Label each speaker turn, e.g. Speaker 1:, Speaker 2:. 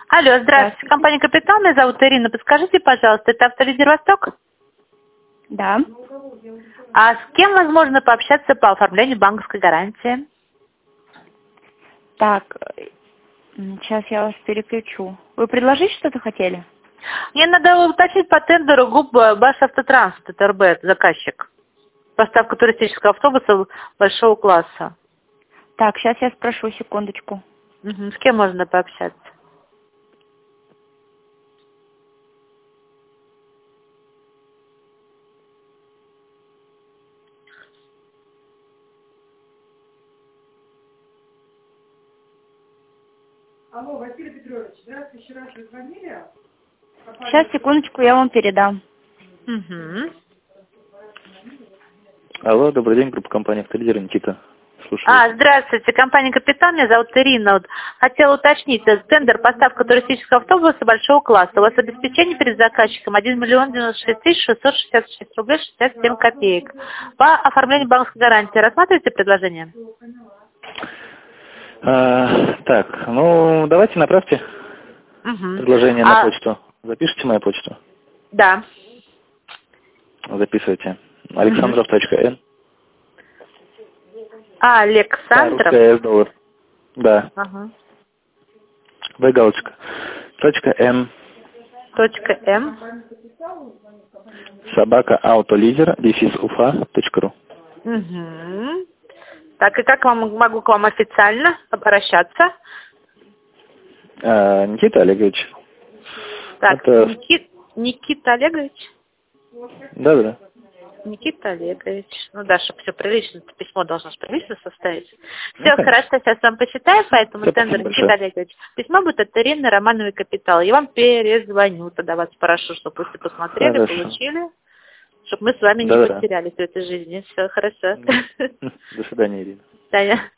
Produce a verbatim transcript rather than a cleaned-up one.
Speaker 1: Алло, здравствуйте, компания «Капитал», меня зовут Ирина. Подскажите, пожалуйста, это «Автолидер Восток»?
Speaker 2: Да.
Speaker 1: А с кем возможно пообщаться по оформлению банковской гарантии?
Speaker 2: Так, сейчас я вас переключу. Вы предложить что-то хотели?
Speaker 1: Мне надо уточнить по тендеру ГУП «Башавтотранспорт» ТРБ, заказчик. Поставка туристического автобуса большого класса.
Speaker 2: Так, сейчас я спрошу, секундочку.
Speaker 1: Угу. С кем можно пообщаться?
Speaker 3: Алло, Василий Петрович, здравствуйте, еще раз вы звонили?
Speaker 2: Сейчас, секундочку, я вам передам.
Speaker 1: Угу.
Speaker 4: Алло, добрый день, группа компании «Автолидер», Никита. Слушаю.
Speaker 1: А, здравствуйте, компания «Капитал», меня зовут Ирина. Вот, хотела уточнить, это тендер поставка туристического автобуса большого класса. У вас обеспечение перед заказчиком один миллион девяносто шесть тысяч шестьсот шестьдесят шесть рублей шестьдесят семь копеек. По оформлению банковской гарантии рассматриваете предложение?
Speaker 4: А, так, ну, давайте направьте
Speaker 1: Угу.
Speaker 4: предложение
Speaker 1: а,
Speaker 4: на почту. Запишите мою почту.
Speaker 1: Да.
Speaker 4: Записывайте. Александров точка н.
Speaker 1: А, Александров.
Speaker 4: Да, русская С доллар. Да.
Speaker 1: Ага.
Speaker 4: В галочка. Точка Н.
Speaker 1: Точка М.
Speaker 4: Собака Автолидер. Дефис Уфа. Точка ру.
Speaker 1: Угу. Так, и как вам могу к вам официально обращаться?
Speaker 4: А, Никита Олегович.
Speaker 1: Так,
Speaker 4: Это...
Speaker 1: Никит... Никита Олегович?
Speaker 4: Да-да-да.
Speaker 1: Никита Олегович. Ну да, чтобы все прилично, письмо должно же прилично составить. Все,
Speaker 4: Ну,
Speaker 1: хорошо, сейчас вам посчитаю, поэтому
Speaker 4: Все,
Speaker 1: тендер
Speaker 4: спасибо
Speaker 1: Никита
Speaker 4: большое.
Speaker 1: Олегович. Письмо будет от Ирины Романовой «Капитал». Я вам перезвоню, тогда вас спрошу, чтобы вы все посмотрели,
Speaker 4: Хорошо.
Speaker 1: получили, чтобы мы с вами не
Speaker 4: Да-да-да.
Speaker 1: потерялись в этой жизни. Все, хорошо.
Speaker 4: До свидания, Ирина.
Speaker 1: Таня.